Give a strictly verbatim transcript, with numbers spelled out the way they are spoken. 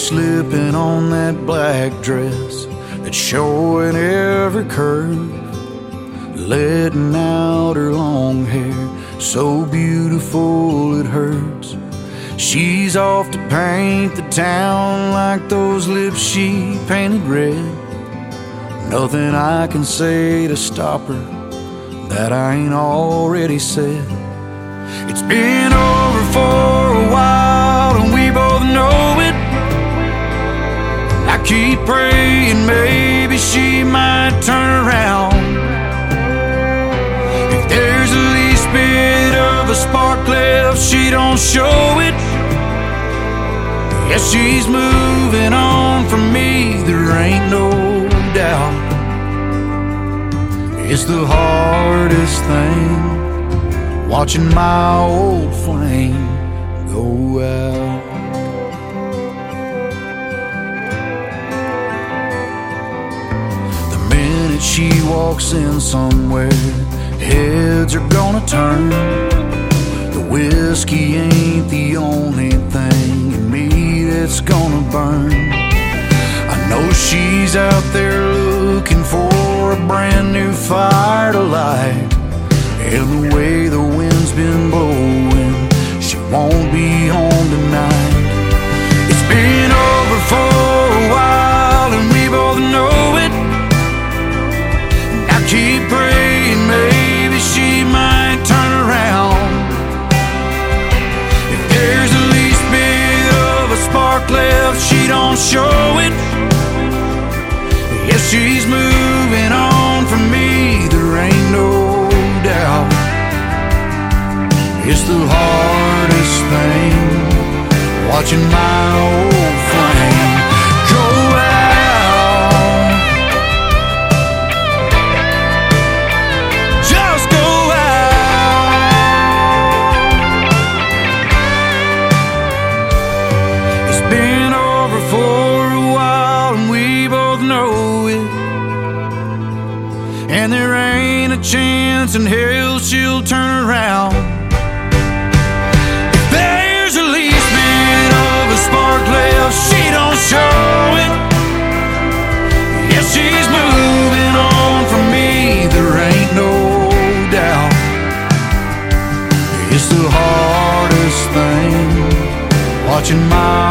slipping on that black dress that's showing every curve, letting out her long hair, so beautiful it hurts. She's off to paint the town like those lips she painted red. Nothing I can say to stop her that I ain't already said. It's been over for a while and we both know it. I keep praying maybe she might turn around. If there's the least bit of a spark left, she don't show it. Yes, she's moving on from me, there ain't no doubt. It's the hardest thing, watching my old flame go out. The minute she walks in somewhere, heads are gonna turn. The whiskey ain't the only thing in me that's gonna burn. I know she's out there looking for a brand new fire to light, and the way the wind's been blowing, she won't be home tonight. It's been over for a while and we both know it. I keep praying maybe she might turn around. If there's the least bit of a spark left, she don't show it. Yes, she's moving on from me, there ain't no doubt. It's the hardest thing, watching my old flame go out. Just go out. It's been over for a while and we both know it. And there ain't a chance in hell she'll turn around. If there's the least bit of a spark left, she don't show it. Yes, she's moving on from me, there ain't no doubt. It's the hardest thing, watching my